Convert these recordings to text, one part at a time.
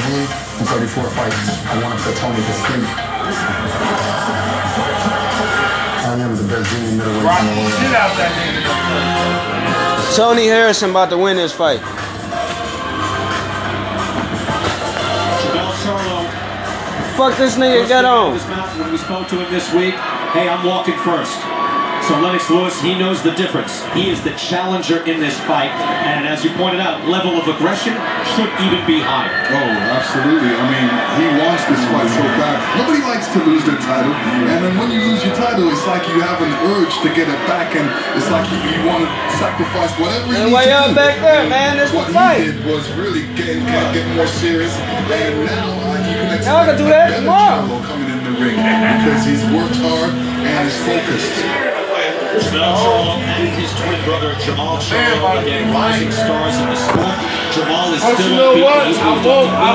League in 34 fights. I won up to Tony Castillo. I am the best junior middleweight in the world. Get out that nigga. Tony Harrison about to win this fight. Jermell Charlo. Fuck this nigga got on. When we spoke to him this week, hey, I'm walking first. So Lennox Lewis, he knows the difference. He is the challenger in this fight. And as you pointed out, level of aggression should even be higher. Oh, absolutely. I mean, he wants this fight so bad. Nobody likes to lose their title. And then when you lose your title, it's like you have an urge to get it back. And it's like you want to sacrifice whatever you need way to up do. back there, man. This What the fight. he did was really get more serious. And now you can expect Y'all can do that better tomorrow. Charlo coming in the ring because he's worked hard and he's focused. Jermell Charlo and his twin brother Jermall Charlo, again, rising stars in the sport. Jermall is But still you know what? He's I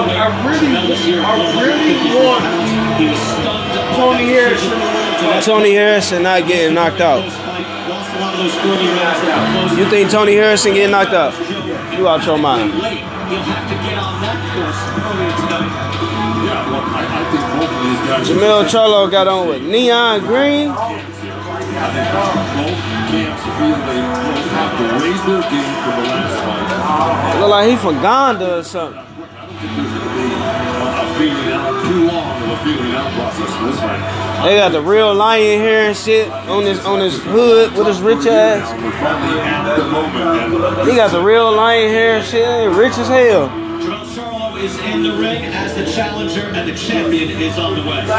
really want He was stunned. Tony Harrison. Tony Harrison not getting knocked out. Lost a lot of those early rounds that were close. You think Tony Harrison getting knocked out? You out your mind. Late. He'll have to get on that course earlier tonight. Yeah, well, I think both of these guys. Jamel Charlo got on with neon green. I think both camps feel they both have to raise their game from the last fight. Look like he from Ghana or something. I don't think there's going to be a feeling out too long of a feeling out process in this fight. They got the real lion hair and shit on his hood with his rich ass. Probably at the moment. He got the real lion hair and shit, rich as hell. Jermell Charlo is in the ring as the challenger and the champion is on the way.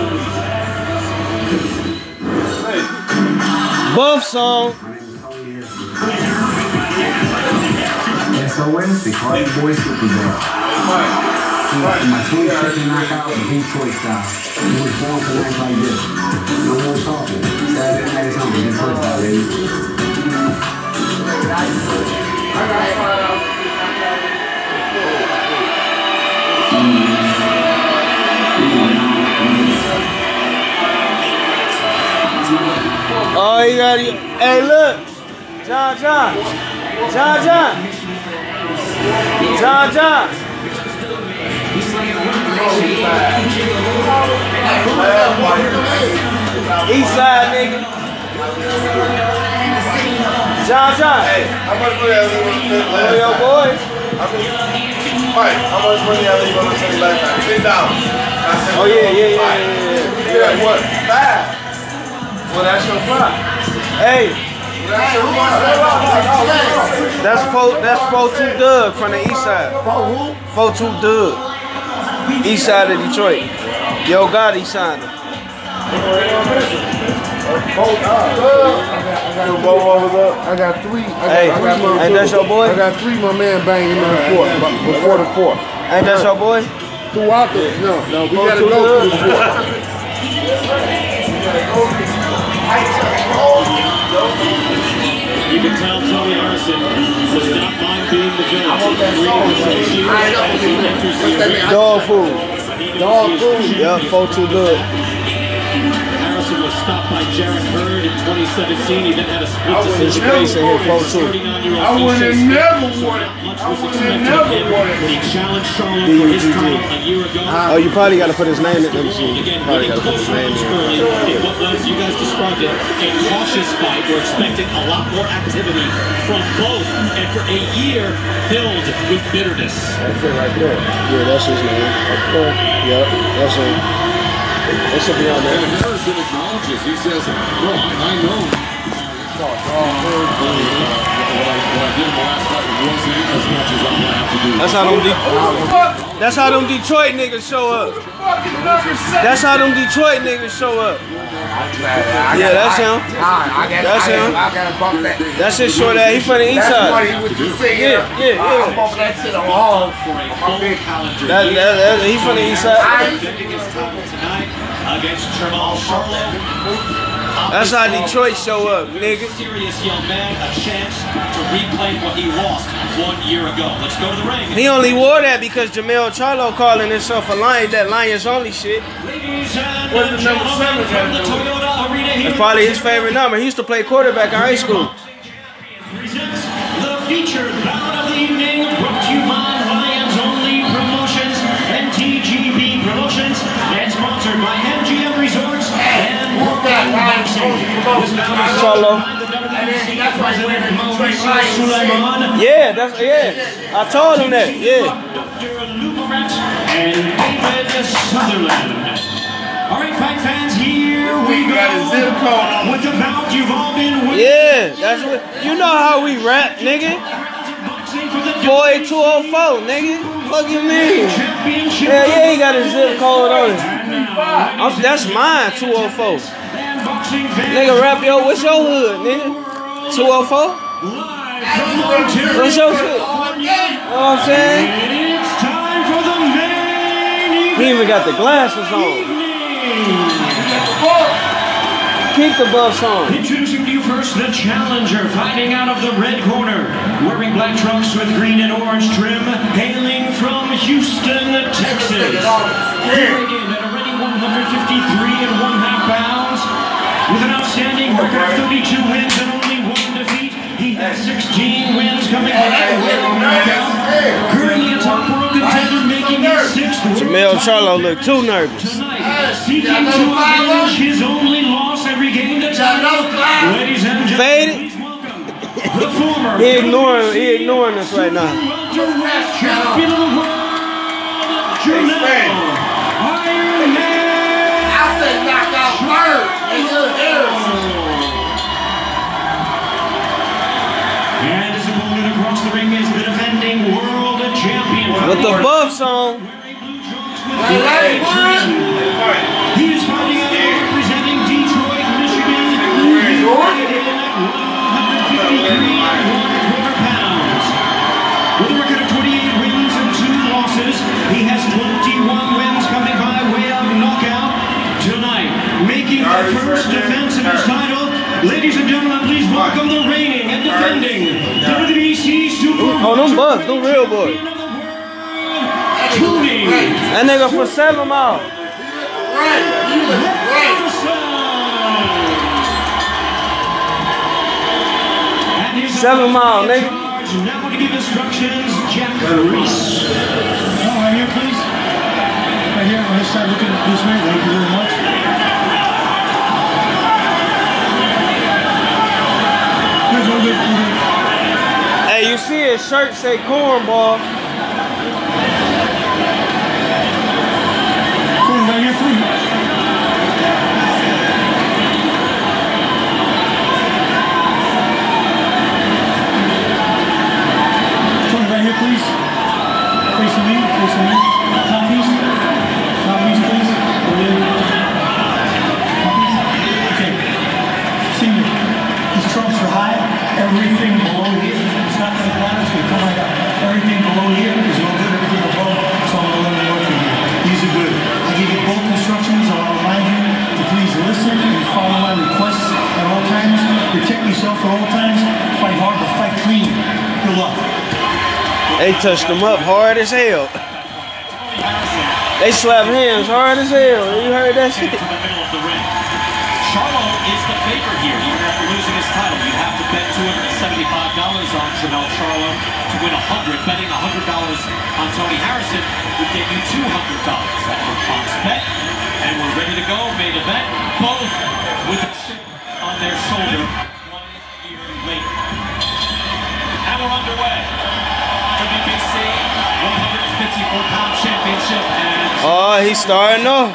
Buff song. SOS, they call you boy Superman. My 22nd knockout was Pink Floyd style. He was born for nights like this. No more talking. Saturday night is home. Pink Floyd style, baby. Oh, you got it. Hey, look. John. East side, nigga. John. Hey, how much money I leave on the Yo, boy. Mike, how much money I leave on the table last time? $10. Oh, yeah. You got what? 5. Well, that's your fly. Hey. That's 4-2 Doug from the east side. 4-2 Doug. East side of Detroit. Yo Gotti signed him. I got 3. Hey, ain't that your boy? I got 3 my man banging in the 4th, before the 4th. Ain't that your boy? Throughout the, no, we gotta go through the 4th. You can tell Tony Harrison does not mind being the villain. Dog food. Yup, 4-2 Doug. Harrison was stopped by Jarrett Hurd in 2017. He then had a split His decision. face in here, 4-2. I would have never won it. He challenged Charlo for his title a year ago. Oh, you probably got to put his name in. Let me see. Again, Probably getting got to put close his name rounds in. early in what was, you guys described it, a cautious fight. We're expecting a lot more activity from both after a year filled with bitterness. That's it right there. Yeah, that's his name. Okay. Yep, that's him. It should be on there. And Harrison acknowledges. He says, "No, I know. What I did in the last fight wasn't as much as I'm gonna have to do." That's how them Detroit niggas show up. That's how them Detroit niggas show up. Yeah, that's him. That's him. I gotta bump that. That's his short ass. He from the east That's side. money what you say. Yeah. I'm bumping that shit along. He from the east side. Defending his title tonight against Jermell Charlo. That's how Detroit show up, nigga. Serious young man, a chance to replay what he lost 1 year ago. Let's go to the ring. He only wore that because Jamel Charlo calling himself a lion. That Lions only shit. Ladies and What's the number gentlemen, 7 from the got to do? Toyota Arena here. That's probably his favorite number. He used to play quarterback in high school. Presents the featured bout of the evening, brought to you by Lions Only Promotions. Charlo. Yeah, I told him that. Yeah. And David Sutherland. All right, fight fans, here we go. With the bout you've all been with. Yeah, that's what. You know how we rap, nigga. 48204, nigga. Fuck you mean? Hell yeah, he got a zip code on it. That's mine, 204. Nigga, rap yo, what's your hood, nigga? 204? What's your shit? You know what I'm saying? It's time for the main. He even got the glasses on. Keep the buffs on. Introducing to you first the challenger, fighting out of the red corner, wearing black trunks with green and orange trim, hailing from Houston, Texas. Weighing in at a ready 153.5 pounds, with an outstanding record of 32 wins and only 1 defeat. He has 16 wins coming by way of knockout. Currently a top world contender, making his 6th win. Jamel Charlo look too nervous. Tonight, seeking to avenge his only loss and regain the title. Ladies and gentlemen, Faded. the former He ignoring us right now. champion of the world, Jamel Iron Man. I said knockout bird. And his opponent across the ring is the defending world champion. With the buffs on. He is fighting out representing Detroit, Michigan. He's weighed in at 153.25 pounds. With a record of 28 wins and 2 losses, he has 21 wins coming by way of knockout. Tonight, making the first defense of his title, ladies and gentlemen, please welcome the reigning and defending WBC Super. Oh, them buffs, them real boys. That nigga for 7 Mile. 7 Mile, nigga. Now to give instructions, Jack Reese. Right here, please. Right here on this side, looking this way. Thank you very much. Good. Hey, you see his shirt say cornball. Right here, please. Right here, please. Facing me. Copies, please. Okay. Senior, these trunks are high. Everything below here, it's not going to matter. It's going to come right up. Everything below here is no good. Everything above, so I'm going to let them work for you. These are good. I give you both instructions. I'll remind you to please listen and follow my requests at all times. Protect yourself at all times. Fight hard, but fight clean. Good luck. They touched him up hard as hell. They slapped hands hard as hell. You heard that shit? Charlo is the favorite here, even after losing his title. You have to bet $275 on Jamel Charlo to win $100. Betting $100 on Tony Harrison would get you $200. That's from Fox Bet. And we're ready to go. Main event. Both with a chip on their shoulder 1 year later. And we're underway. WBC 154-pound championship. Oh, he's starting off.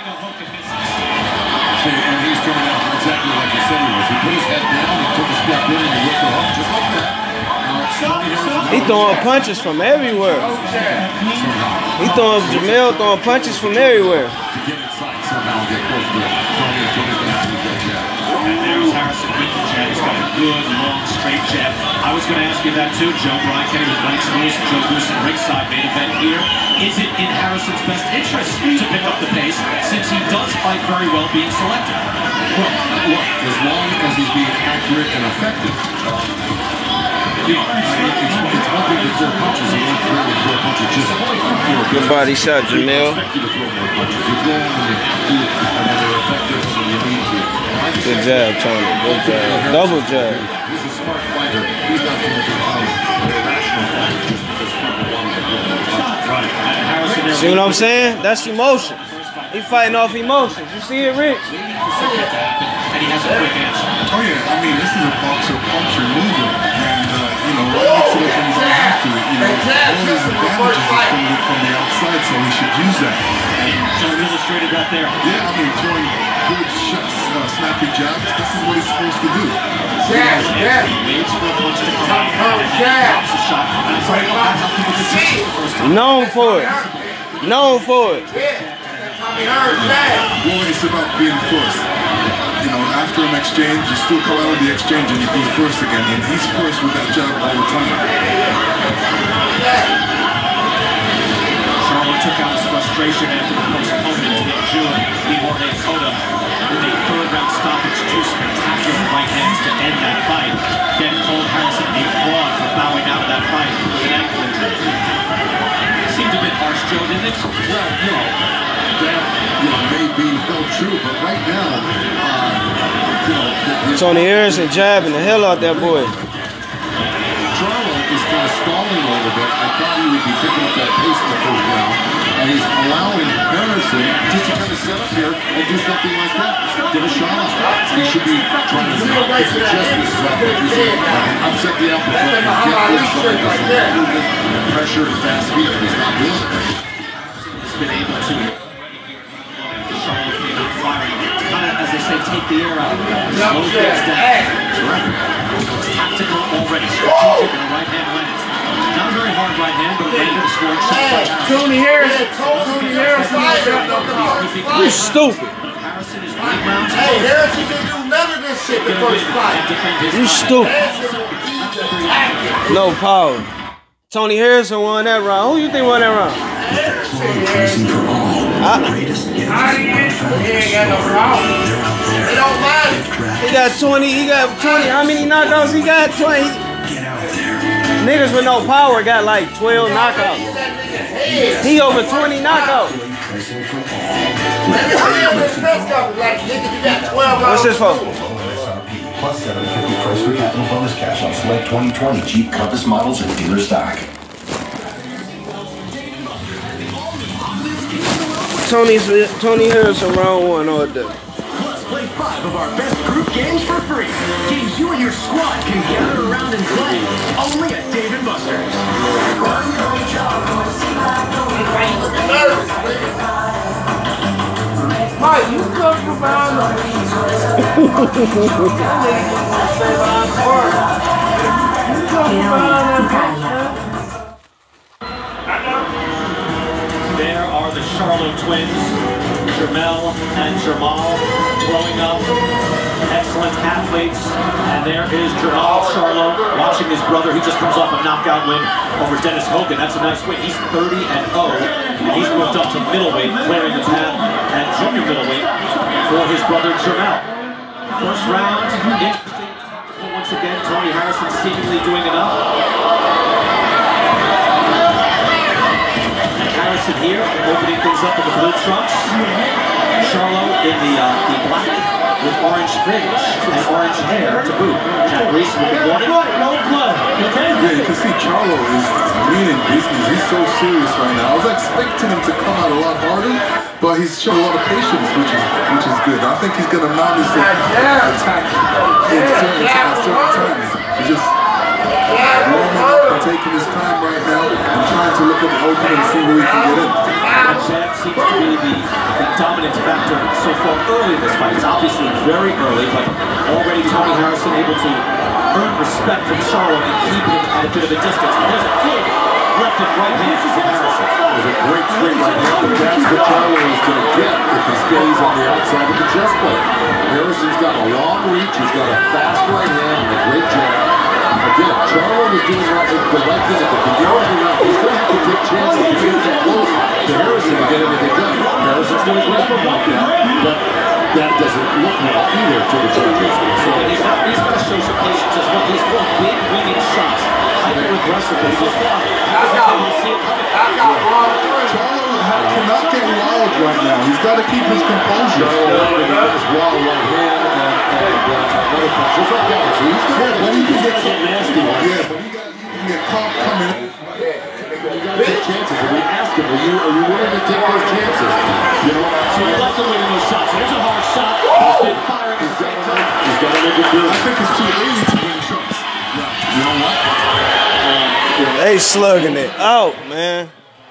And he's coming out exactly like he said he was. He put his head down, he took a step in, and he whipped the hook just like that. He throwing punches from everywhere. Jamel throwing punches from everywhere. To get inside somehow and get close to it. And there's Harrison with the jab. He's got a good, long, straight jab. I was going to ask you that too, Joe. Brian Kenny with Lennox Lewis and Joe Grusin ringside main event here. Is it in Harrison's best interest to pick up the pace since he does fight very well being selected? Well, look, as long as he's being accurate and effective. You know, it's one thing to throw punches. You don't throw and throw punches just Good body shot, Jamel. expect you to throw more punches. You throw them and you do it, and then they're effective when you need to. Good jab, Tony. Good jab. Double jab. He's a smart fighter. He's not going to become an irrational fighter just because people want to throw more punches. Right. And Harrison See what I'm saying? That's emotion. He fighting off emotions. You see it, Rich? And he has a quick answer. Oh yeah, I mean, this is a boxer puncher mover, and you know, it makes it up when you don't have to. You know, all his advantages are from the outside, so he should use that. And Joe illustrated that there. Yeah, I mean, throwing good shots, snappy jabs. This is what he's supposed to do. He waits for a punch to come out and then drops a shot. And it's like, that's how people can see it the first time. Known for it. Known for it. Well, it's about being first. You know, after an exchange, you still come out of the exchange and you be first again. And he's first with that jab all the time. Charlo took out his frustration after the postponement in June. He Jorge Cota with a third-round stoppage, 2 spectacular right hands to end that fight. Then called Harrison a fraud for bowing out of that fight with an ankle injury. Seemed a bit harsh, Joe, didn't it? Well, you know, that may be held true, but right now, you know, Tony Harrison jabbing the hell out that boy. Charlo is kind of stalling a little bit. I thought he would be picking up that pace in the first round, and he's allowing Harrison just to kind of set up here and do something like that. Give a shot. He should be trying to suggest this is what upset the apple cart and get this movement, pressure, and fast speed, and he's not doing it. He's been able to. Charlo came out firing. Kind of, as they say, take the air out of it. Slow things down. Tactical already. Strategic and a right hand lands. Not a very hard right hand, but a landed scoring shot. Tony Harrison. Tony Harrison. You stupid. Harrison is 8 rounds. Hey, Harrison didn't do none of this shit the first fight. You stupid. No power. Tony Harrison won that round. Who you think won that round? He ain't got no problem. It don't matter. He got 20. He got 20. How many knockouts he got? 20. Niggas with no power got like 12 knockouts. He over 20 knockouts. What's this for? Plus $750 price per capital bonus cash on select 2020 Jeep Compass models and dealer stock. Tony Harrison round 1 all day. Plus, play 5 of our best group games for free. Games you and your squad can gather around and play. Only at Dave & Buster's. Mike, you come from behind the There are the Charlo twins, Jermell and Jermall, growing up excellent athletes. And there is Jermall Charlo watching his brother. He just comes off a knockout win over Dennis Hogan. That's a nice win. He's 30-0, and he's moved up to middleweight, clearing the path at junior middleweight for his brother Jermell. First round, interesting. Once again, Tony Harrison seemingly doing enough. Harrison here, opening things up in the blue trunks. Charlo in the black with orange fringe and orange hair to boot. Jack Reese with the warning. No blood. Okay. Yeah, you can see Charlo is meaning business. He's so serious right now. I was expecting him to come out a lot harder, but he's showing a lot of patience, which is good. I think he's going to mount his attack in certain times. He's just warming up and taking his time right now and trying to look at the opening and see where he can get in. That jab seems to be the dominant factor so far early in this fight. It's obviously very early, but already Tony Harrison able to earn respect from Charlo and keep him at a bit of a distance. But there's a good left and right hand from Harrison. There's a great straight right hand, but that's what Charlo is going to get if he stays on the outside of the chest plate. Harrison's got a long reach, he's got a fast right hand and a great jab. Again, Charlo was doing the right thing at the beginning of the round. He's going to have to take chances to get that close to Harrison to get anything done. Harrison's going to grab him like that, but that doesn't look well either to the judges. So he's got to show some patience as well. He's throwing big winning shots, hyper aggressive, but so far, Charlo cannot get wild right now. He's got to keep his composure. his wild right hand and another punch. Just like that. So he's When he can get nasty. yeah, when he can get caught coming in. You got to take chances. And we asked asked him, are you willing to take those chances? You know, So he left him with those shots. There's a hard shot. He's been firing at the same time. he's got to make it good. I think it's too early to win shots. You know what? They slugging it out, man.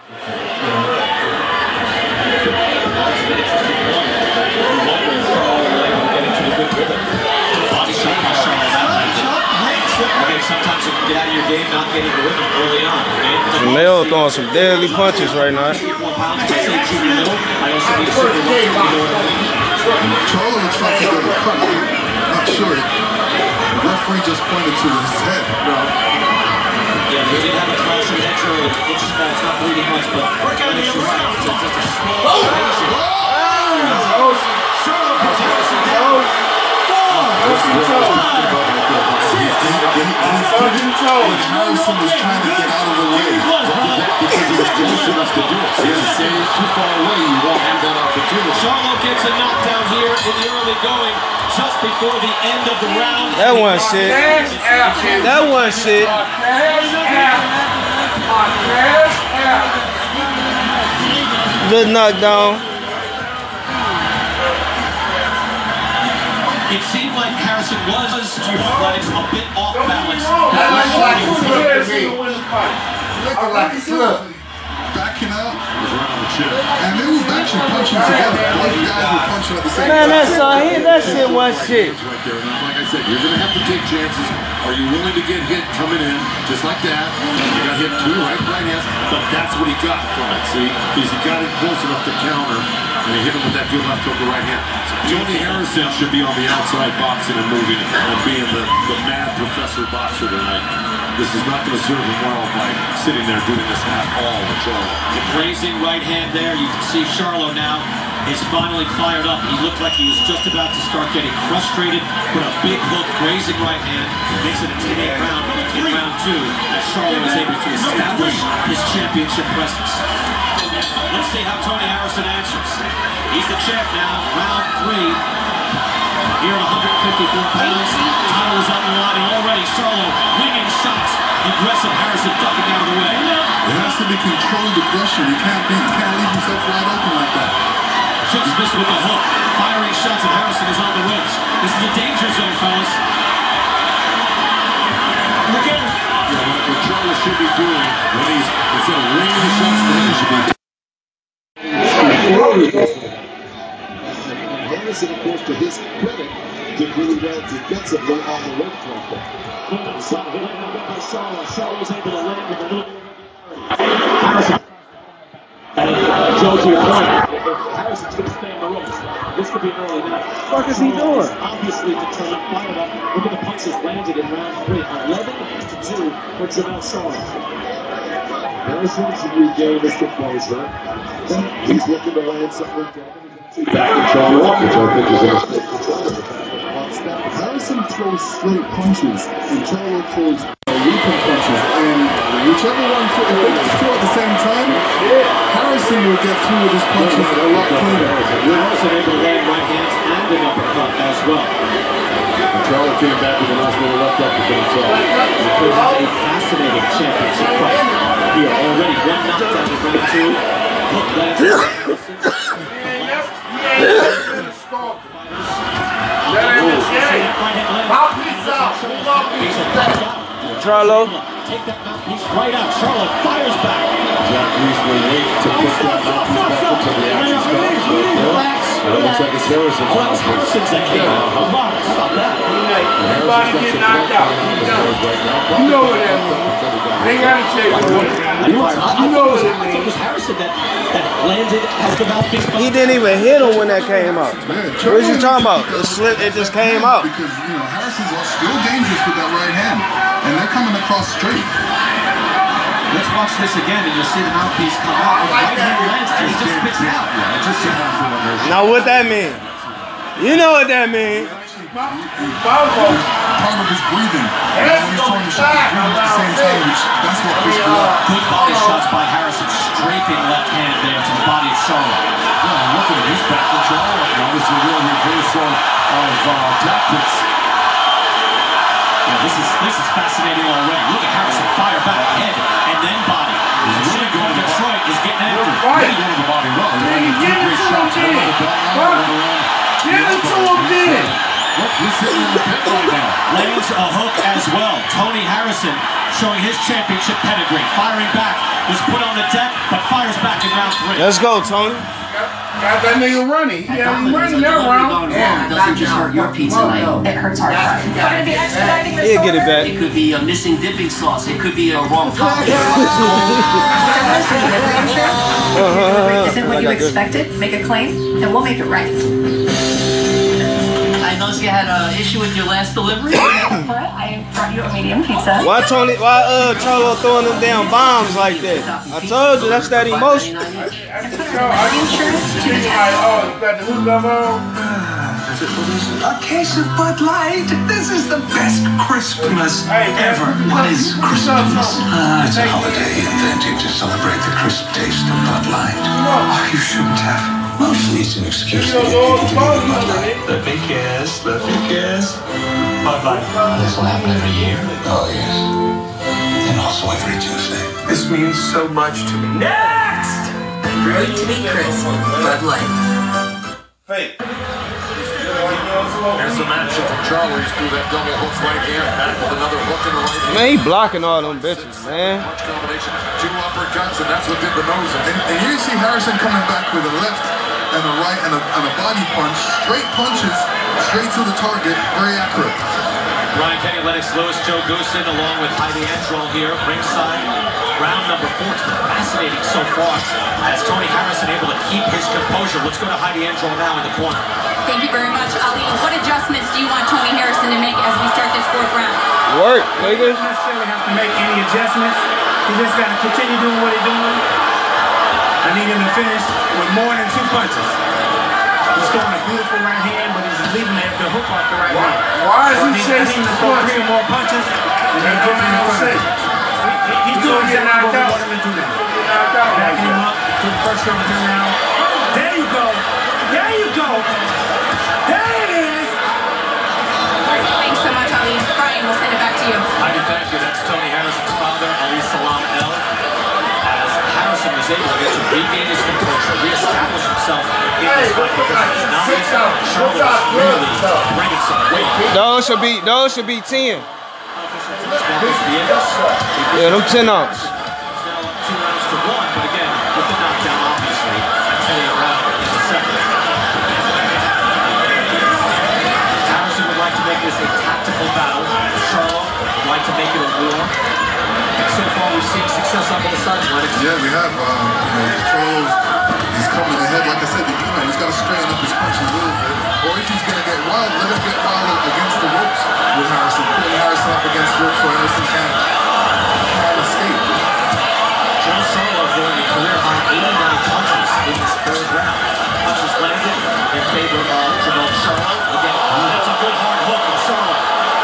Body shot by Charlotte. Okay, sometimes you can get out of your game not getting the rhythm early on. Janelle throwing some deadly punches right now. 4 pounds, I say keep it middle. I also need to serve the right, you know what I mean? Charlo looks like he's going to cut. Not sure. The referee just pointed to his head. Yeah, they did have a clash of heads early. It's small, it's not bleeding much, but it's just a small Harrison was trying to get out of the way. Because he was close enough to do it. So if he stays too far away, you won't have that opportunity. Charlo gets a knockdown here in the early going, just before the end of the round. That one shit. That one shit. Good knockdown. It seemed like Harrison was athletics a bit off balance. Backing out. And they were actually punching together. Both guys were punching at the same Man, time. that shit was shit. Right there. And like I said, you're going to have to take chances. Are you willing to get hit coming in just like that? You got hit 2 right hands, but that's what he got from it. See, because he got it close enough to counter, and he hit him with that good left hook right hand. Tony Harrison should be on the outside boxing and moving and being the mad professor boxer tonight. This is not going to serve him well by sitting there doing this at all with Charlo. The grazing right hand there. You can see Charlo now is finally fired up. He looked like he was just about to start getting frustrated. Put a big hook, grazing right hand. Makes it a 10-8 round in round 2 as Charlo is able to establish his championship presence. Let's see how Tony Harrison answers. He's the champ now, round 3. Here at 154 pounds, title is on the line, and already Charlo winging shots. Aggressive Harrison ducking out of the way. It has to be controlled aggression. He can't leave himself wide open like that. Chip Smith with the hook, firing shots, and Harrison is on the ropes. This is a danger zone, fellas. Look at What Charlo should be doing when he's instead of ringing the shots, then he should be. Harrison, of course, to his credit, did really well defensively on the rope like that. Charlo was able to land with a little Harrison. Joe, to your point, Harrison's going to stay on the ropes. This could be an early night. What is he doing? Obviously determined, fired up. Look at the punches landed in round 3. 11-2 for Jamel Charlo. Harrison's regained his composure. He's looking to land something back to Charlo, which I think is going to take control of the Harrison throws straight punches, and Charlo throws weakened punches. And whichever one if it's 2 at the same time, Harrison will get through with his punches a lot cleaner. Harrison able to land right hands and an uppercut as well. Charlo came back with a nice little left uppercut himself. It was a fascinating championship fight here. Already 1 knockdown in round 2. Hook lands. Charlo. Take that mouthpiece right out. Charlo fires back. Jack Reese will wait to put that mouthpiece back into the action spot. It looks like it's Harrison's mouthpiece. Harrison's that came out. How about that? Everybody get knocked out. You know what that means. They gotta tell you what it means. You know what it means. It was Harrison that landed as the mouthpiece. He didn't even hit him when that came out. What are you talking about? It slipped. It just came out. Because, Harrison's still dangerous with that right hand, and they're coming across straight. Let's watch this again, and you'll see the mouthpiece come out. His right hand lands, and he just spits it out. Now what that mean? You know what that means. Part of his breathing. When he's throwing the shot, he's breathing at the same time, which that's what pushed him up. Good body shots by Harrison, strafing left hand there to the body of Charlo. Yeah, look at his back control right now. This is a real reversal of tactics. Yeah, this is fascinating already. Look at Harrison fire back, head and then body. He's really going to Detroit. Is getting in. sitting in the pit right now. Lands a hook as well. Tony Harrison showing his championship pedigree. Firing back. Was put on the deck, but fires back in round 3. Let's go, Tony. Got that nigga running. He got him running that round. It doesn't just hurt your pizza night. It hurts our fries. We're going to be expediting this He'll get it back. It could be a missing dipping sauce. It could be a wrong topping. Isn't what you expected? Make a claim, and we'll make it right. I noticed you had an issue with your last delivery. I brought you a medium pizza. Why Charlo throwing them damn bombs like that? I told you, that's that emotion. I got the hook up on. A case of Bud Light. This is the best Christmas ever. What is Christmas? It's a holiday invented to celebrate the crisp taste of Bud Light. Oh, you shouldn't have. Mostly it's an excuse to get people to drink Bud Light. Let me guess. Bud Light. This will happen every year. Oh, yes. And also every Tuesday. This means so much to me. Next! Brewed to be crisp. Bud Light. Fake. There's the match from Charlo. He's through that double hooks right hand. Back with another hook in the right hand. Man, he blocking all them bitches, man. Punch combination. 2 uppercuts, and that's what did the nose. And here you see Harrison coming back with a left and a right and a body punch. Straight punches, straight to the target. Very accurate. Brian Kenny, Lennox Lewis, Joe Goosen, along with Heidi Androl here, ringside. Round number 4. It's been fascinating so far as Tony Harrison able to keep his composure. Let's go to Heidi Androl now in the corner. Thank you very much, Ali. What adjustments do you want Tony Harrison to make as we start this 4th round? Work, nigga. He doesn't necessarily have to make any adjustments. He just got to continue doing what he's doing. I need him to finish with more than 2 punches. He's throwing a beautiful right hand, but he's leaving the hook off the right hand. Why is he chasing the the punch? punch? 3 or more punches, and then That give him man the safe. He's doing exactly what we want him to do now. Backing him up to the first round now. There you go. There you go. There it is. Thanks so much, Ali. Brian, we'll send it back to you. Heidi, thank you. That's Tony Harrison's father, Ali Salam El. As Harrison was able to regain his composure, reestablish himself in this fight because it's not easy. Charlo was really bringing some weight. Those should be 10. Yeah, them 10 ounce. It's now 2 rounds to 1, but again, with the knockdown, obviously, that's hitting around in the 2nd. Harrison would like to make this a tactical battle. Charlo would like to make it a war. And so far, we've seen success on both sides, Lennox. Yeah, we have. Charlo's, he's coming ahead. Like I said, he's got to straighten up his punches a little bit. Or if he's going to get wild, let him get wild against the ropes with Harrison. Putting Harrison up against ropes so Harrison can't escape. Joe Charlo throwing a career-high 89 punches in this 3rd round. Punches landed in favor of Jermell Charlo. Again, that's a good hard hook from Charlo.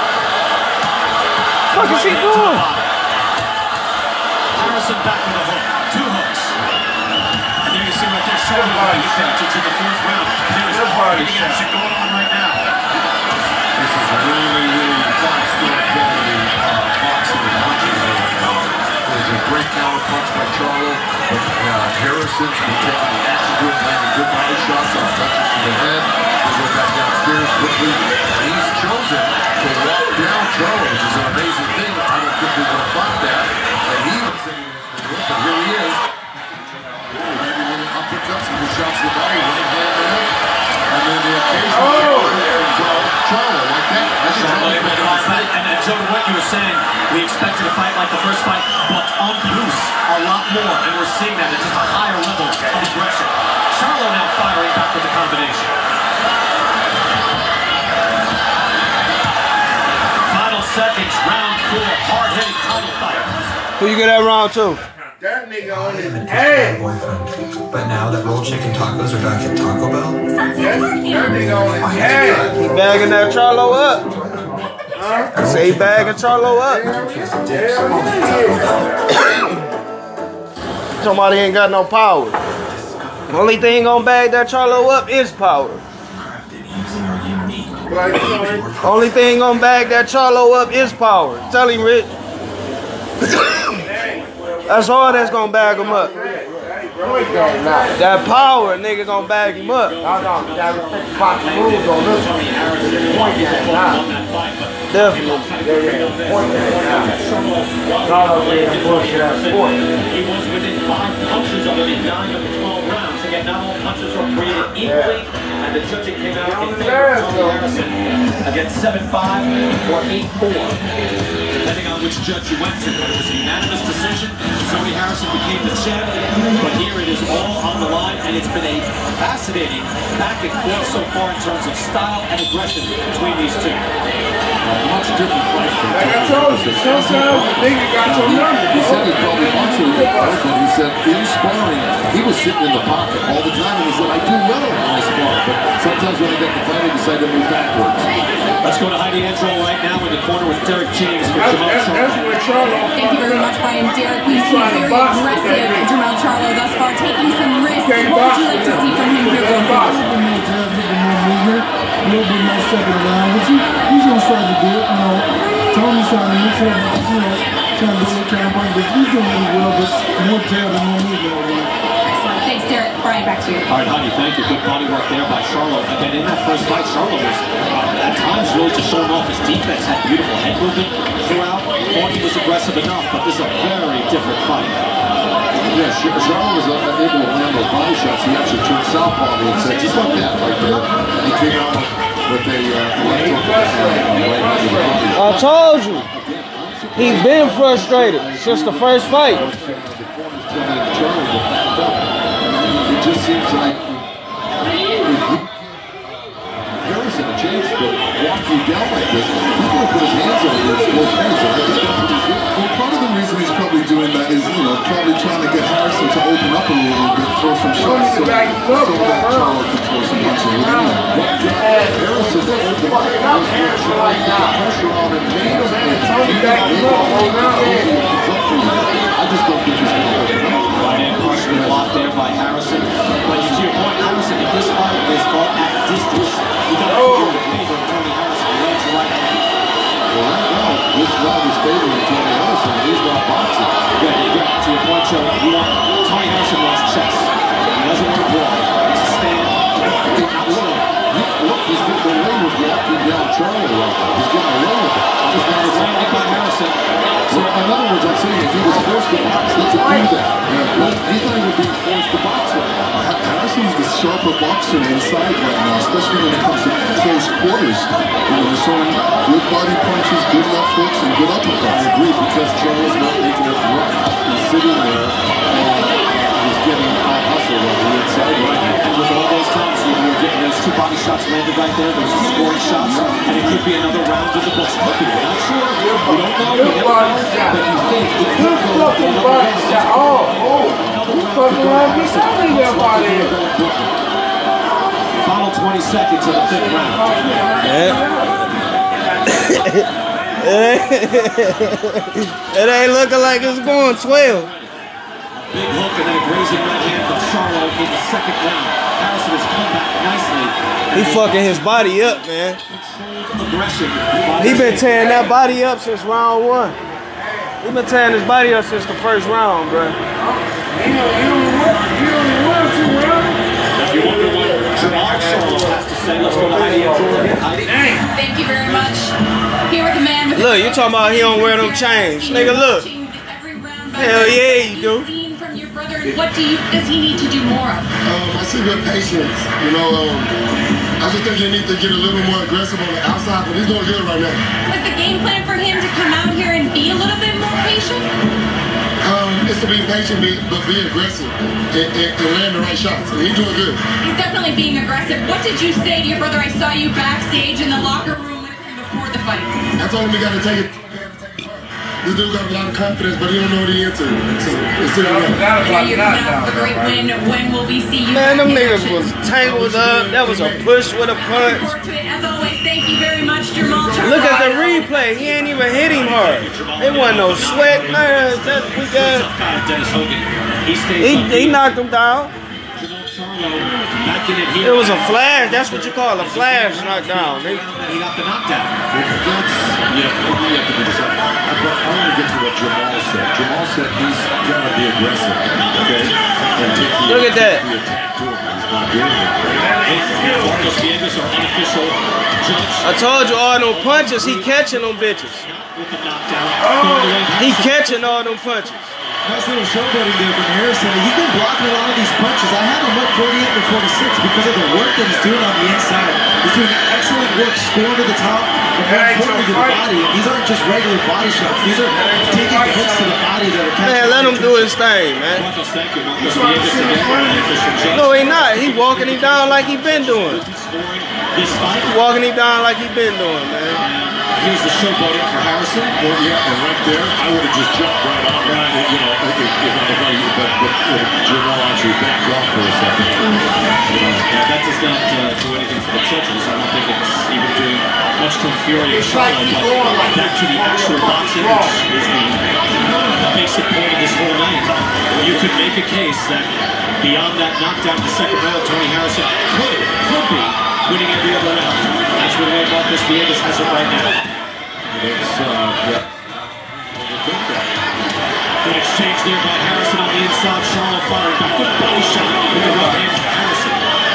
What is he doing? Harrison back with a hook. 2 hooks. And there you see right there, Charlo getting advantage in the 4th round. There's a hitting action going on right now. This is a really five-star quality boxing and punching here. There's a great counter punch by Charlo, but Harrison's been taking the action to it, landing good body shots on touches to the head. He'll go back downstairs quickly. He's chosen to walk down Charlo, which is an amazing thing. I don't think we would have thought that. And he was in the grip, but here he is. Maybe with an uppercut, he shots the body, right hand there. And then the occasional Charlo like that. Charlo able to bounce back. And Joe, what you were saying, we expected a fight like the first fight, but on loose a lot more. And we're seeing that at just a higher level of aggression. Charlo now firing back with the combination. Final seconds, round 4, hard-hitting title fight. Who you get that round to? That nigga on his ass. But now that rolled chicken tacos are back at Taco Bell, That nigga on his ass. He bagging that Charlo up. Say he bagging Charlo up. Somebody ain't got no power. Only thing gonna bag that Charlo up is power. Only thing gonna bag that Charlo up is power. Tell him, Rich. That's all that's gonna bag him up. That power, nigga gonna back him up. Definitely. He was within 5 punches of him in 9 of the 12 rounds. Again, not all punches were created equally, and the judging came out in favor of Tony Harrison against 7-5 or 8-4, depending on which judge you went to. But it was a unanimous decision. Tony Harrison became the champ, but here it is all on the line, and it's been a fascinating back and forth so far in terms of style and aggression between these two. Much different fight from Like I told you, sometimes nigga got your number. He said he probably wants to get better, but he said in sparring, he was sitting in the pocket all the time, and he said, I do well when I spar, but sometimes when I get the fight, I decide to move backwards. Let's go to Heidi Angelo right now in the corner with Derek James for Jamal Charlo. Thank you very much, Brian. Derek, we've seen very aggressive Jamal Charlo thus far, taking some risks. What would you like to see from him here going forward? A little bit more stepping around, which he's gonna try to do it. Tony's trying to do it, but he's doing really well, but more jab and more movement. Excellent. Thanks, Derek. Brian, back to you. All right, Heidi, thank you. Good body work there by Charlo. Again, in that first fight, Charlo was at times really just showing off his defense, had beautiful head movement throughout. Thought he was aggressive enough, but this is a very different fight. Yeah, Charlo was able to land those body shots. He actually turned southpaw and said, just like that right there. And he came out with a left hook right hand. I told you. He's been frustrated since the first fight. It just seems like Harrison a chance to walk you down like this. He's going to put his hands over both hands. Well, part of the reason he's probably doing that is, probably trying to get Harrison to open up a little bit, throw some shots so that Charlo can throw some punches with him. Harrison, the pressure on him, I just don't think he's going to open up. Right hand partially blocked there by Harrison. But to your point, Harrison, if this fight is fought at distance, you got to feel the favor of Tony Harrison. He lands right hand. Well, right now, this round is favoring Tony Harrison, and he's not boxing. Yeah, to your point, Joe, Tony Harrison wants chess. He doesn't want to brawl. It's a stand. Look, he's getting away with walking down Charlo right now. He's getting away with it. It's landed by Harrison. So, in other words, I'm saying if he was forced to box, he could do that. He's not even being forced to box right now. Harrison's the sharper boxer inside right now, especially when it comes to close quarters. He's throwing good body punches, good left hooks, and good uppercuts. I agree, because Charlo's not making it rough. He's sitting there, and he's getting out-hustled on the inside right now. And with all those times, you're getting those 2 body shots landed right there, those scoring shots, and it could be another round in the books. We're not sure. We don't know. We never know. But you think it could go another round. Final 20 seconds of the 5th round. It ain't looking like it's going 12. Big hook and then a grazing right hand from Charlo in the 2nd round. Harrison has come back nicely. He fucking his body up, man. Aggression. He been tearing that body up since round 1. He been tearing his body up since the first round, bro. If you wonder what Jamal Charlo has to say, let's go to Heidi Angelo. Heidi. Thank you very much. Here with the man with Look, you talking about he don't wear them chains. Nigga, look. Hell yeah, you do. What does he need to do more of? I see good patience. I just think he needs to get a little more aggressive on the outside, but he's doing good right now. Was the game plan for him to come out here and be a little bit more patient? It's to be patient, but be aggressive and land the right shots. And he's doing good. He's definitely being aggressive. What did you say to your brother? I saw you backstage in the locker room with him before the fight. I told him we got to take it. This dude got a lot of confidence, but he don't know what he into. So it's you're coming off a great win. When will we see you? Man, them niggas was tangled up. That was a push with a punch. As always, thank you very much, Jamal Charlo. Look at the replay. He ain't even hit him hard. It wasn't no sweat. Man, he knocked him down. It was a flash. That's what you call a flash knockdown. He got the knockdown. I want to get to what Jamal said. Jamal said he's got to be aggressive, okay, and take Look at that. I told you all them punches, he catching them bitches. He catching all them punches. Nice little showboating there from Harrison. He's been blocking a lot of these punches. I have him up 48 to 46 because of the work that he's doing on the inside. He's doing excellent work scoring to the top and more importantly to the body. And these aren't just regular body shots. These are taking hits to the body that are catching. Man, let him do his thing, man. No, he not. He walking him down like he been doing. He walking him down like he been doing, man. Here's the showboating for Harrison. Well, yeah, and right there, I would have just jumped right on that. But Jamal actually backed off for a second. That does not do anything for the judges. I don't think it's even doing much to infuriate Charlo. But back to the actual boxing, which is the basic point of this whole night. You could make a case that beyond that knockdown in the second round, Tony Harrison could be winning every other round. That's what way Marcos Villegas has it right now. Good exchange there by Harrison on the inside. Charlo firing back. Good body shot with the right hand from Harrison.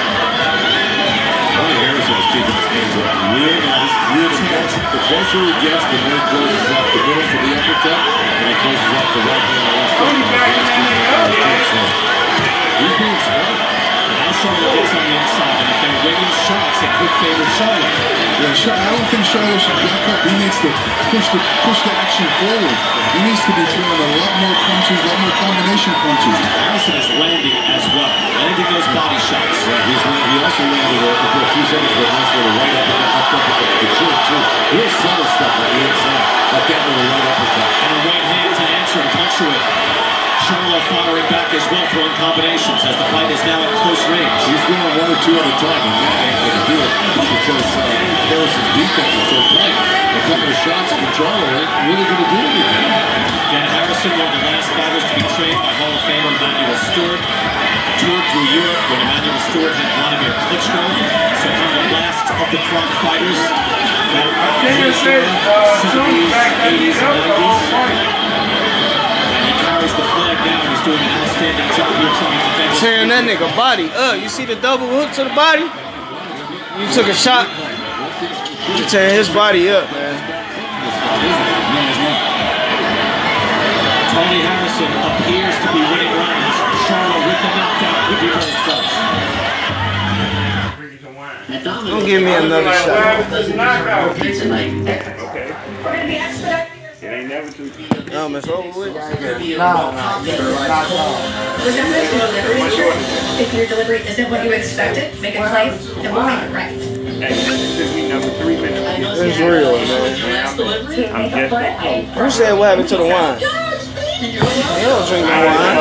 Tony Harrison is keeping his hands up real nice, real nice. The closer he gets, the more he closes off the middle for the uppercut, and he closes off the right hand and left hand. He's being smart. Now Charlo gets on the inside, and if they're winning shots, it could favor Charlo. Yeah, I don't think Charlo should back up. He needs to push the action forward. He needs to be throwing a lot more punches, a lot more combination punches. Harrison is landing as well, landing those body shots. Yeah, he also landed a few seconds ago, nice little right uppercut the chin too. Real subtle stuff on the inside, like that little right uppercut. And a right hand to answer and punctuate. Charlo firing back as well, throwing combinations as the fight is now at close range. He's doing one or two at a time, and that ain't going to do it because Harrison's defense is so tight. A couple of shots from Charlo ain't really going to do anything. Dan Harrison, one of the last fighters to be trained by Hall of Famer Emanuel Stewart. Toured through Europe when Emanuel Stewart had Vladimir Klitschko. So kind of the last of the front fighters. That 70s, 80s, and 90s. The flag down. He's doing an outstanding job here trying to defend. Tearing that nigga body up. You see the double hook to the body? You took a shot. You tearing his body up, man. Tony Harrison appears to be winning rounds. Charlo with the knockdown could be very close. Don't give me another shot. Okay. We're gonna be expediting. No, it's over with. If your delivery isn't what you expected, make a claim and we'll make it right. It's real, man. Who said what happened to the wine? They don't drink no wine.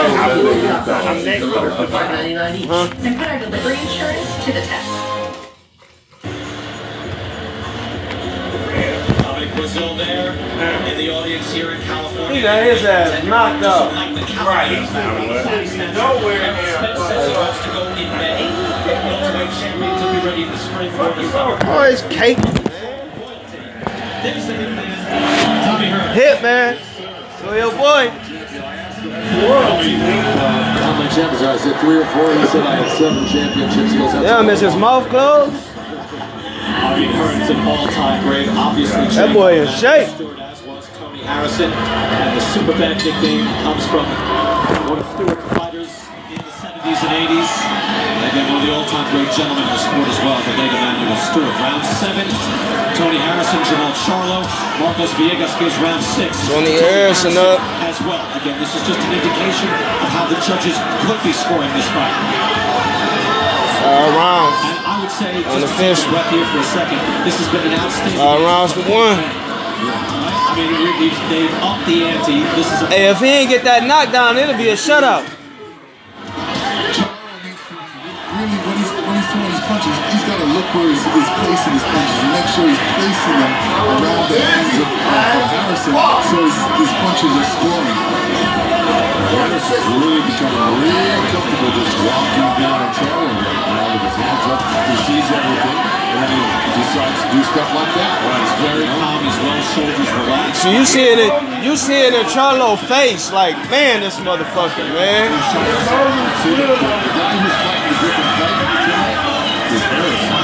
Huh? And put our delivery insurance to the test. Brazil there in the audience here in California. He got his ass knocked up. Right, he's nowhere near. Oh, it's cake. Hit, man. So your boy. How many champions? I said 3 or 4. He said I had 7 championships. He goes, Yeah, miss his mouth closed. Bobby Hearn's an all-time great, obviously. That boy in shape. As was Tony Harrison, and the super bad nickname comes from one of Stewart's fighters in the 70s and 80s. And again, one of the all-time great gentlemen in the sport as well, the late Emanuel Stewart. Round 7, Tony Harrison, Jamal Charlo. Marcos Villegas gives round 6. Tony Harrison up as well. Again, this is just an indication of how the judges could be scoring this fight. 5 rounds. And I would say, on the just to breath here for a second, this has been an outstanding 5 rounds to 1. I mean, they've upped the ante. This is Hey, if he ain't get that knockdown, it'll be a shutout. Really, when he's throwing his punches, he's got to look where he's placing his punches and make sure he's placing them around the hands of Harrison so his punches are scoring. Harrison's really becoming real comfortable just walking down and trailing right now with his hands up. He sees everything, and then he decides likes to do stuff like that. He's very calm. He's well shoulders relaxed. So you see it in Charlo's face, like, man, this motherfucker, man. The guy who's fighting a different fight tonight is Harrison.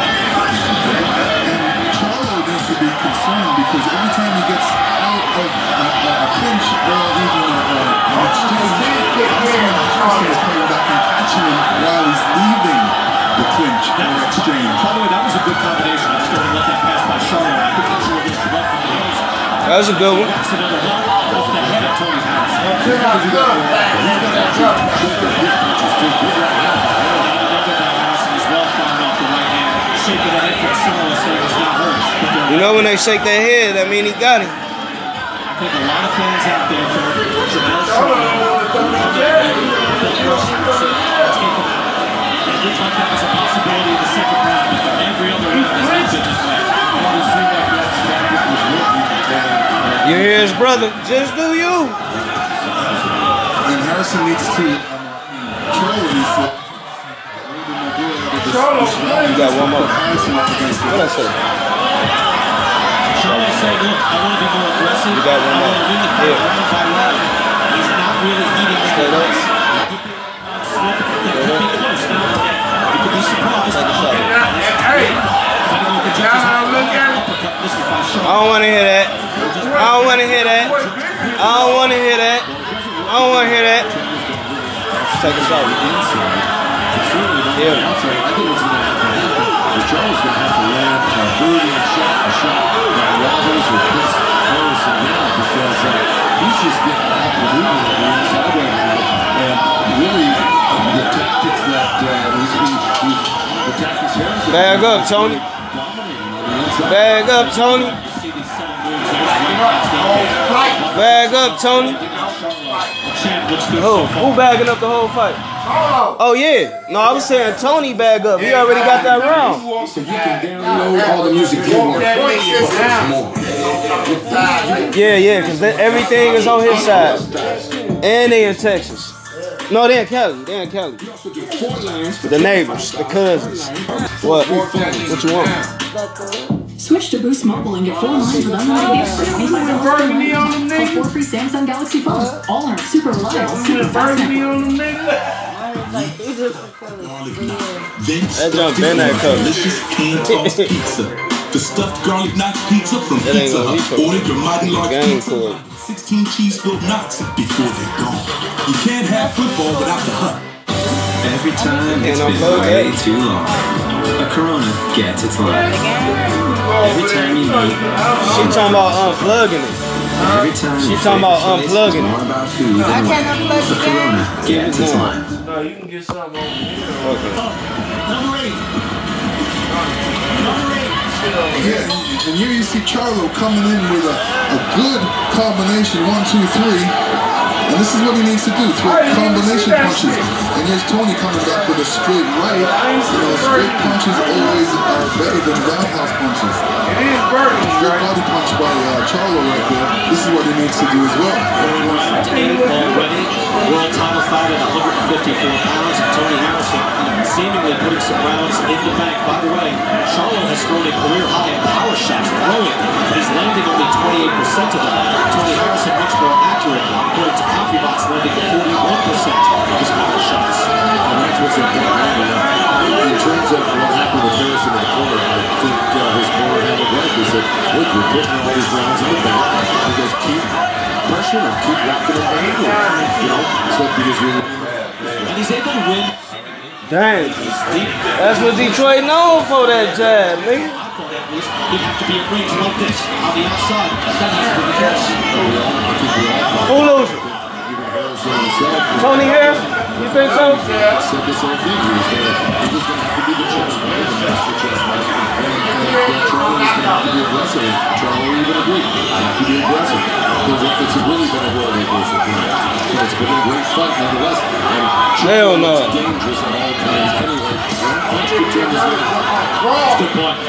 Charlo needs to be concerned because every time he gets out of a clinch or even an exchange, Harrison is coming back and catching him while he's leaving the clinch or exchange. By the way, that was a good combination. I started to let that pass by Charlo. I think that's where against the right from the nose. That was a good one. That's another one off the head of Tony Harrison. You know when they shake their head, that mean he got him. I think a lot of fans out there thought Jermell Charlo every time that was a possibility in the second round, but every other round has not been this way. You hear his brother, just do you. And Harrison needs to, Charlo needs to. You got one more. What I say? Charlo said, look, I want to be more aggressive. You got one more. I want to really fight round by round. He's not really eating that pace. It could be close. Now, you could be surprised. I don't want to hear that. I don't want to hear that. I don't want to hear that. I don't want to hear that. Let's take a shot. Yeah. I think what's going to have to happen is Charlo's going to have to land a brilliant shot that rivals with Chris Harrison now because he's just getting out of the movement on the inside right now. And really, the tactics that the tactics Harrison. Bag up, Tony. Bag up, Tony. Bag up, Tony. Who bagging up the whole fight? Oh yeah. No, I was saying Tony bag up. He already got that round. So you can download all the music you want. Yeah, because everything is on his side. And they in Texas. No, they in Cali. They in Cali. The neighbors, the cousins. What? What you want? Switch to Boost Mobile and get 4 lines with unlimited data for 24 hours plus 4 free Samsung Galaxy phones. All are super reliable, super fast network. That jump been that color. Delicious King-Tossed Pizza. The stuffed garlic knots pizza from Pizza Hut. Order your mighty large pizza. 16 cheese-filled knots before they're gone. You can't have football without the Hut. Every time it's been way too long, a Corona gets its life. Every time you eat, she talking about unplugging it. Every time she talking about unplugging it. More about food than life. A Corona gets its life. No, you can get something over here. Okay. Number 8. Yeah, and here you see Charlo coming in with a good combination, 1, 2, 3. And this is what he needs to do, throw combination punches. And here's Tony coming back with a straight right. You know, straight punches always are better than roundhouse punches. It is burning, good body punch by Charlo right there. This is what he needs to do as well. Already, world title fight at 154 pounds. And Tony Harrison seemingly putting some rounds in the bank. By the way, Charlo has thrown a career high in power shots throwing. He's landing only 28% of them. Tony Harrison much more accurate, according to CompuBox, landing 41% of his power shots. And that's what's important. In terms of what happened with Harrison in the corner, I think his corner handled right. He said, look, you're putting all these rounds in the bank. He goes, keep pushing him, keep rocking him back. You know, so because you're... And he's able to win. Dang. That's what Detroit known for, that jab, nigga. He'd have to be at range like this, on the outside. That has to be the case. Who loses? Tony Harrison? You think so? Said the same thing. He was going to have to be the chest man, and that's the chest man. And Charlo is going to have to be aggressive. And Charlo even agreed. I have to be aggressive. Because it's really been a roller coaster for him. So it's been a great fight nonetheless. And hell no. It's dangerous at all times. Anyway, one punch could turn this way. Good point.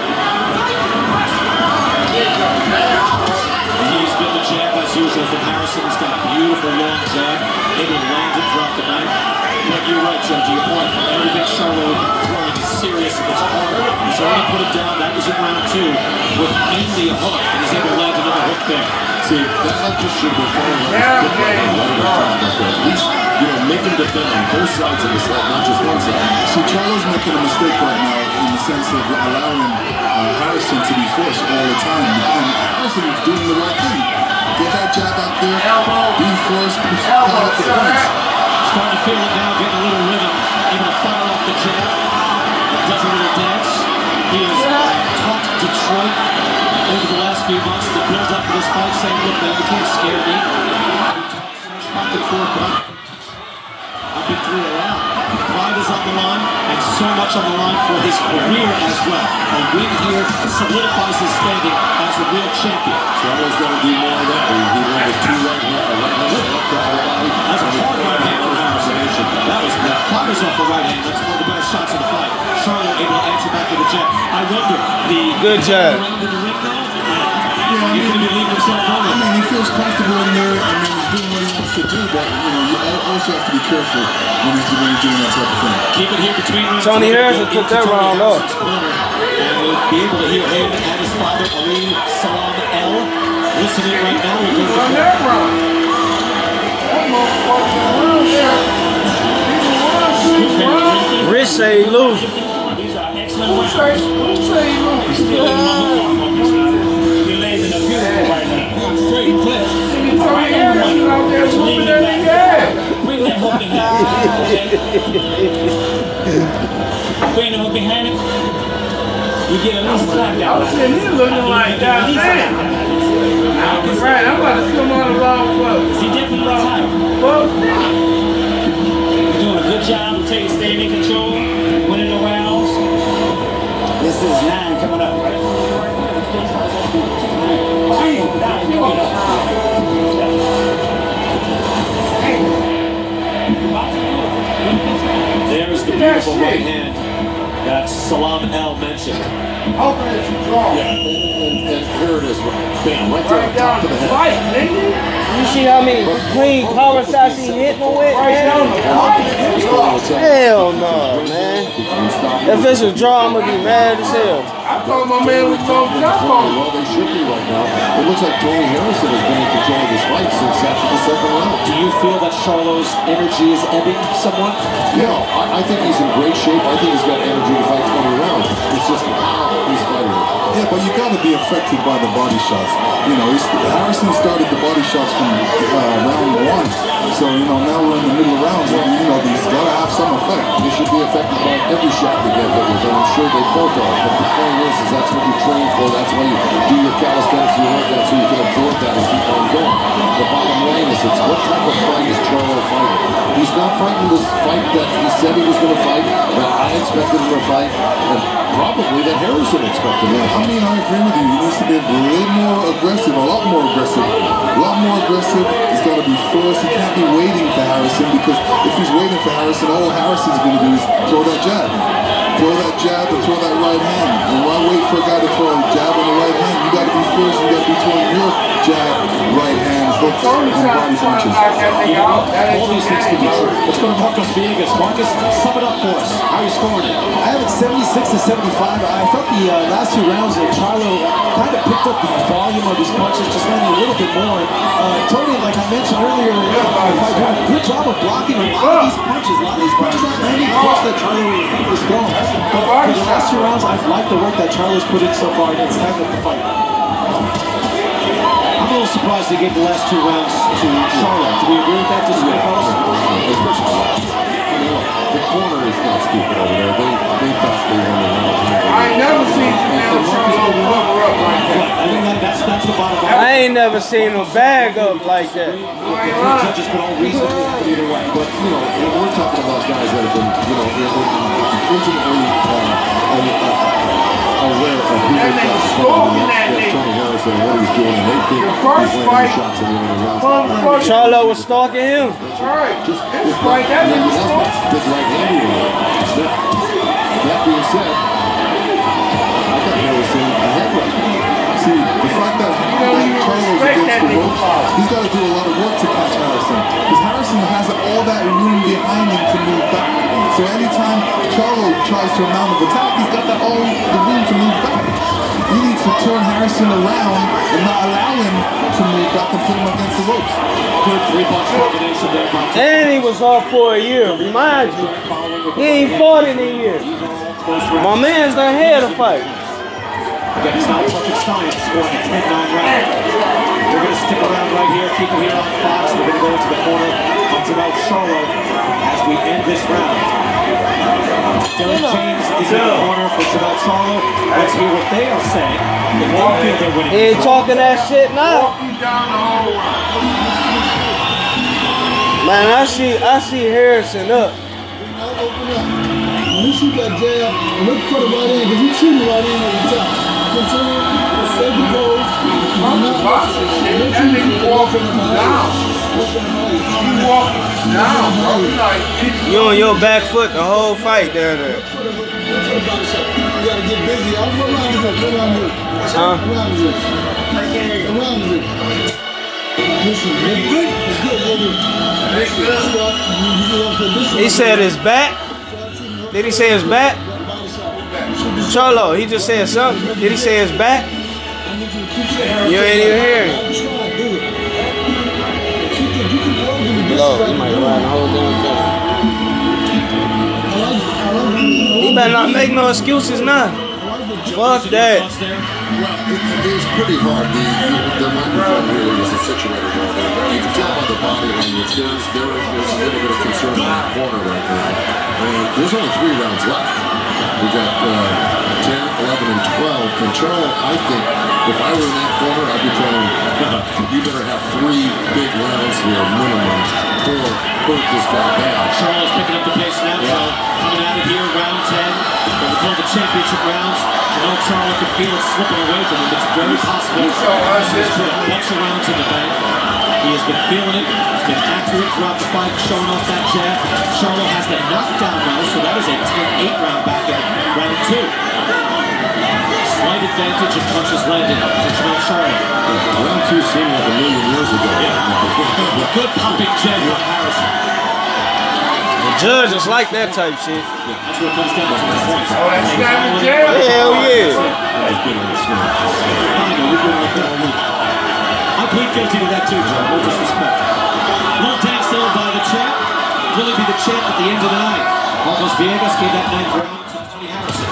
He's been the champ as usual from Harrison. He's got a beautiful long jab. Able to land it throughout the night. But you're right, Joe, to your point. Everything Charlo throwing is serious, it's harder. He's already put it down. That was in round 2 with mainly a hook, and he's able to land another hook there. See, that leg push should have been at least, make him defend on both sides of his head, not just one side. So Charlo's making a mistake right now in the sense of allowing Harrison to be forced all the time. And Harrison is doing the right thing. Get that jab out there, be forced, push it out at the points. Starting to feel it now, getting a little rhythm, able to fire off the jab, does a little dance. He has taught Detroit over the last few months to build up to this fight, saying, look, man, you can't scare me. Pocket fork up. Up and through around. Pride is on the line, and so much on the line for his career as well. A win here solidifies his standing as the real champion. Charlo's got to do more of that. He won with 2 right hands. That's a hard right hand for Harrison. That was fires off the right hand. That's one of the better shots of the fight. Charlo able to answer back with a jab. I wonder, the good jab. Around in the ring now, you can leave himself on it. I mean, he feels comfortable in there. I mean, he's doing what he wants to do, but you also have to be careful when he's doing that type of thing. Keep it here between rounds. Tony Harrison took that round off. And we'll be able to hear him and his father, Ali Salam El, listening right now. We'll go to that round. Rich say he lose. These are excellent rounds. He lays in a beautiful right now. Straight clip. Right in the bring that hook behind it. Bring the hook behind it. You get a little slap down. I'm sitting here looking like that. Right, I'm about to come on the wrong foot. He definitely looks high. You're doing a good job of staying in control, winning the rounds. This is 9 coming up. There's the beautiful right hand that Salam El mentioned. Open it to draw. Yeah, and here it is. Bam, right there on top of the head. You see how many clean power shots he hit me with, man? Hell no, man. If it's a draw, I'm gonna be mad as hell. I thought my man was going to jump on. Well, they should be right now. It looks like Tony Harrison has been in control of this fight since after the 2nd round. Do you feel that Charlo's energy is ebbing somewhat? Yeah, I think he's in great shape. I think he's got energy to fight 20 rounds. It's just how he's fighting it. Yeah, but you got to be affected by the body shots. Harrison started the body shots from round 1. So, now we're in the middle of rounds. He's got to have some effect. They should be affected by every shot they get that was, and I'm sure they both are. But the thing is that's what you train for. That's why you do your calisthenics, you work out so you can absorb that and keep on going. The bottom line is it's what type of fight is Charlo fighting? He's not fighting this fight that he said he was going to fight, that I expected him to fight, and probably that Harrison expected him to fight. I mean, I agree with you. He needs to be a little more aggressive, a lot more aggressive. A lot more aggressive. He's got to be first. He can't be waiting for Harrison, because if he's waiting for Harrison, all Harrison's going to do is throw that jab. Throw that jab and throw that right hand. And why wait for a guy to throw a jab on the right hand? You got to be first. You got to be throwing your jab, right hands, hooks, and body punches. All these things can be true. Let's go to Marcos Villegas. Marcos, sum it up for us. How are you scoring it? I have it 76 to 75. I felt the last 2 rounds that Charlo kind of picked up the volume of his punches, just landing a little bit more. Tony, like I mentioned earlier, did a good job of blocking a lot of these punches. A lot of these punches aren't landing close that Charlo is throwing. But for the last 2 rounds, I've liked the work that Charlo's put in so far, and it's time to fight. I'm a little surprised they gave the last 2 rounds to Charlo. Do we agree with that, disagree, fellas? The corner is not stupid over there. They thought they won the round. I ain't never seen Charlo cover up like that. I think that's the bottom line. I ain't never seen him bag up like that. Judges could all reason either way. But, we're talking about guys that have been, intimately aware of who they've got Tony Harrison and what he's doing, and they think he's landing shots in the round. Charlo was stalking him. Right. This fight, that nigga stalking. Big right-handed one. That being said, I got Harrison ahead right now. See, the fact that Charlo's against the ropes, he's got to do a lot of work to catch Harrison. Because Harrison has all that room behind him to move back. So anytime Charlo tries to amount of attack, he's got all the room to move back. He needs to turn Harrison around and not allow him to move back and put him against the ropes. Good three-punch combination there by And he was off for a year. Remind you, he ain't fought in a year. My man's done had a fight. Again, it's not perfect science scoring a 10-9 round. We're going to stick around right here, keep it here on Fox. We're going to go into the corner of Jermell Charlo as we end this round. Derek James is in the corner for Jermell Charlo. Let's hear what they are saying. If they feel they're winning. He ain't talking that shit now. Man, I see Harrison up. When you shoot that jab, look for the right hand, because he's shooting right hand at the top. Continue, save the goals. I'm not boxing shit. That nigga walking down. He walking down, bro. You on your back foot the whole fight down there. You gotta get busy. I'm around here. Huh? Around here. Listen, it's good. It's good. He said his back. Did he say his back? Charlo, he just said something. Did he say his back? You ain't even hearing him. Low, he might ride the whole damn thing. He better not make no excuses now. Fuck that. It's pretty hard. The microphone really isn't situated well there. You can tell by the body language. There's a little bit of concern in the corner right now. There's only 3 rounds left. We got 10, 11, and 12. And Charlo, I think, if I were in that corner, I'd be telling him, you better have 3 big rounds here, minimum, to hurt this guy down. Charlo's picking up the pace now. Yeah. Coming out of here, round 10. What we call the championship rounds. Jermell Charlo can feel it slipping away from him. It's very possible he's put a bunch of rounds in the bank. He has been feeling it. He's been accurate throughout the fight, showing off that jab. Charlo has the knockdown now, so that is a 10-8 round back in round 2. Slight advantage in punches landed for Jermell Charlo. Round 2 seemed like a million years ago. Yeah. Good popping jab by Harrison. The judges like that type shit. Yeah, that's what it comes down to. Oh, that's not jab. Hell yeah. I plead guilty to that too, Joe. No disrespect. Little thanks though by the champ. Really be the champ at the end of the night. Marcos Villegas gave that 9th round to Tony Harrison.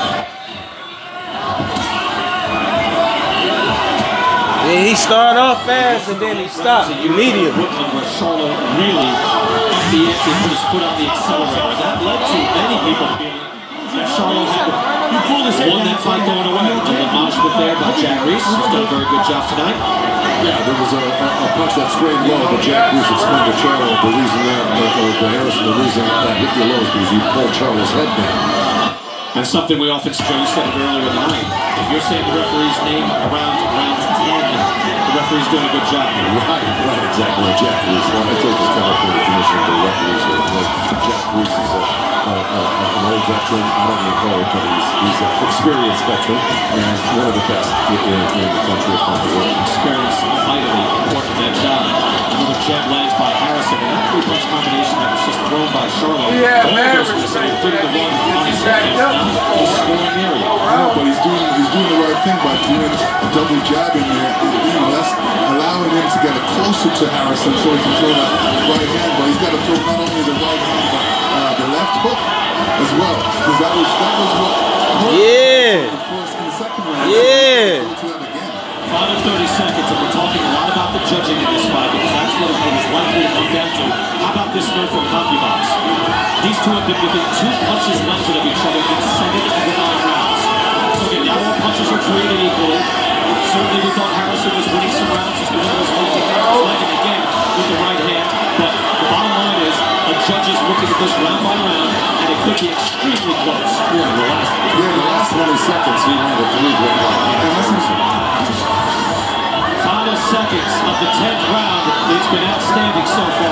Yeah, he started off fast and then he stopped immediately. Brooklyn, where Charlo really upped the ante and put his foot on the accelerator. That led to many people feeling that Charlo had won that fight going away. A management there by Jack Reese, who's done a very good job tonight. Yeah, there was a punch that sprayed low, but Jack Reese explained to Charlo the reason that, or to Harrison, the reason that hit you low is because you pulled Charlo's head down. And something we often say, you said it earlier in the night, if you're saying the referee's name around round 10, the referee's doing a good job. Right, exactly. Jack Reese. Well, I take this California Commission for referees. Jack Reese is an old veteran. I don't recall it, but he's an experienced veteran and one of the best in the country, if not the world. Experience vitally important in that job. Another jab lands by Harrison, and that 3-punch combination that was just thrown by Charlo. Yeah, man. Including the one on his second. He's scoring area. No, but he's doing the right thing by doing a double jab in there. You know, that's allowing him to get closer to Harrison so he can throw that right hand. But he's got to throw not only the right hand, but the left hook as well. Because that was what. Yeah. The second round. Yeah. Final 30 seconds, and we're talking a lot about the judging in this fight because that's what it was likely to come down to. How about this note from CompuBox? These two have been within 2 punches landed of each other in 7 of the 9 rounds. So again, not all punches are created equally. Certainly we thought Harrison was winning some rounds. He's been one of those multi-rounds landing again with the right hand. But the bottom line is, a judge is looking at this round by round, and it could be extremely close. Yeah, the last 20 seconds, he landed 3 great rounds. Final seconds of the 10th round. It's been outstanding so far.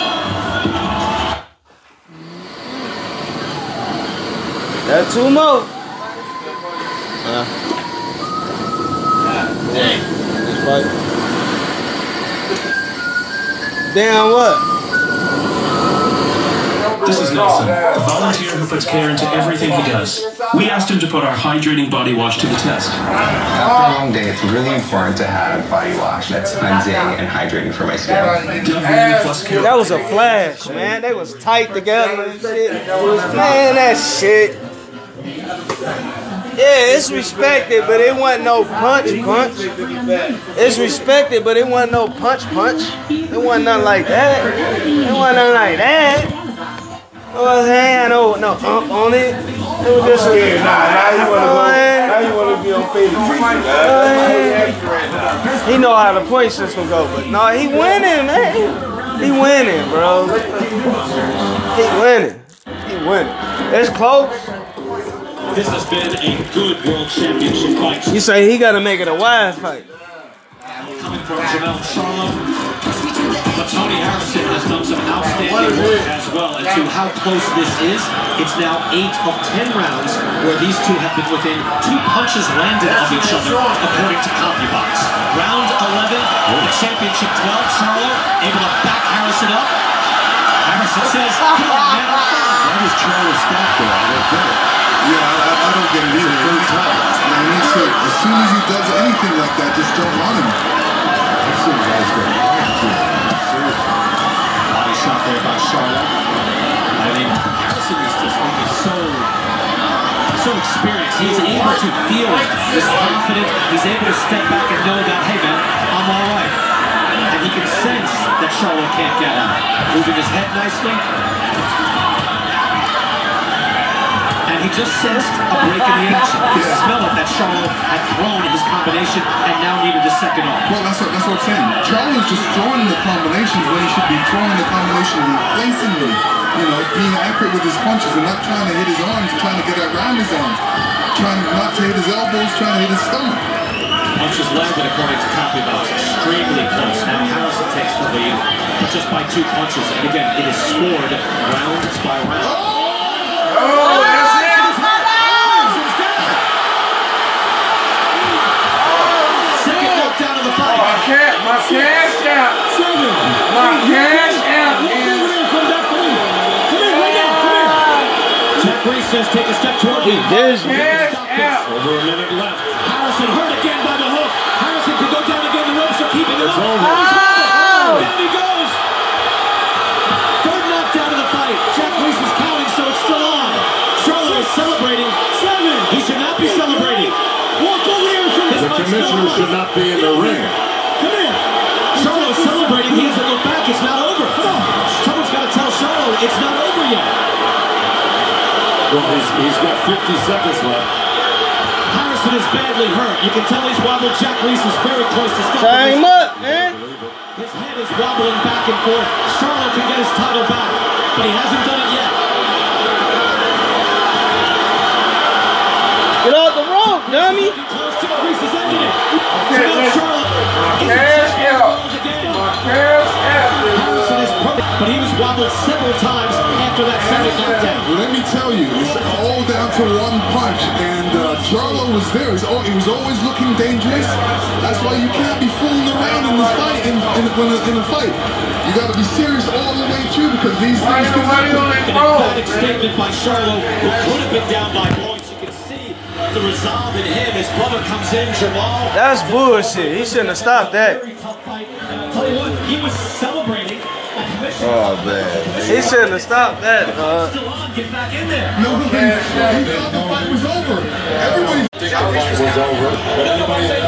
Got 2 more. This fight. Damn what? This is Nelson, a volunteer who puts care into everything he does. We asked him to put our hydrating body wash to the test. After a long day, it's really important to have body wash that's cleansing and hydrating for my skin. That was a flash, man. They was tight together and shit. Man, that shit. Yeah, it's respected, but it wasn't no punch. It's respected, but it wasn't no punch. It wasn't nothing like that. It wasn't nothing like that. No ump on it. It was just a... Now you want to be on Facebook. He know how the point system go, but no, he winning, man. He winning, bro. He winning. It's close. This has been a good World Championship fight. You say he got to make it a wide fight. Coming from Jermell Charlo. But Tony Harrison has done some outstanding work as well. And to how close this is, it's now 8 of 10 rounds where these two have been within 2 punches landed of each other, according to CompuBox. Round 11, the championship 12. Charlo able to back Harrison up. Harrison says, come on, man. Why does Charlo stop there? I don't get it. Yeah, I don't get it either. Third time. I mean, so as soon as he does anything like that, just jump on him. I've seen guys get seriously. Body shot there by Charlo. I mean, Harrison is just so experienced. He's able to feel it. He's confident. He's able to step back and know that, hey man, I'm all right. And he can sense that Charlo can't get out. Moving his head nicely. And he just sensed a break in the action. He could smell it that Charlo had thrown his combination and now needed a second off. Well, that's what I'm saying. Charlo's just throwing the combinations when he should be throwing the combinations replacingly. You know, being accurate with his punches and not trying to hit his arms, trying to get around his arms, trying not to hit his elbows, trying to hit his stomach. Punches landed according to CompuBox extremely close. Now Harrison takes the lead, but just by 2 punches. And again, it is scored round by round. Oh, that's it! Second knockdown of the fight. My cash out. My cash out is... Jack Reese says take a step toward him. Over a minute left. Harrison hurt again by the hook. Harrison could go down again. The ropes are keeping him up. Down he goes. Third knockdown of the fight. Jack Reese is counting, so it's still on. Charlo is celebrating. 7. He should not be celebrating. Walk over here. The commissioner should not be in the ring. Come here. Charlo is celebrating. He doesn't look back. It's not over. Someone's got to tell Charlo it's not over yet. Well, he's got 50 seconds left. Harrison is badly hurt. You can tell he's wobbled. Jack Reese is very close to stopping. Tie him up, man. His head is wobbling back and forth. Charlo can get his title back, but he hasn't done it yet. Get off the rope, dummy. Jack Reese is ending it. Harrison is perfect, but he was wobbled several times after that second knockdown. Well, let me tell you, it's all down to one punch, and Charlo was there. He was always looking dangerous. That's why you can't be fooling around in this fight. In a fight, you got to be serious all the way through because these things can happen. An emphatic statement by Charlo, who could have been down by points. You can see the resolve in him. His brother comes in, Jamal. That's bullshit. He shouldn't have stopped that. Tell you what, he was celebrating. Oh man, he shouldn't have stopped that. Still on, get back in there. No, he thought the fight was over. Everybody. The fight was over. But anybody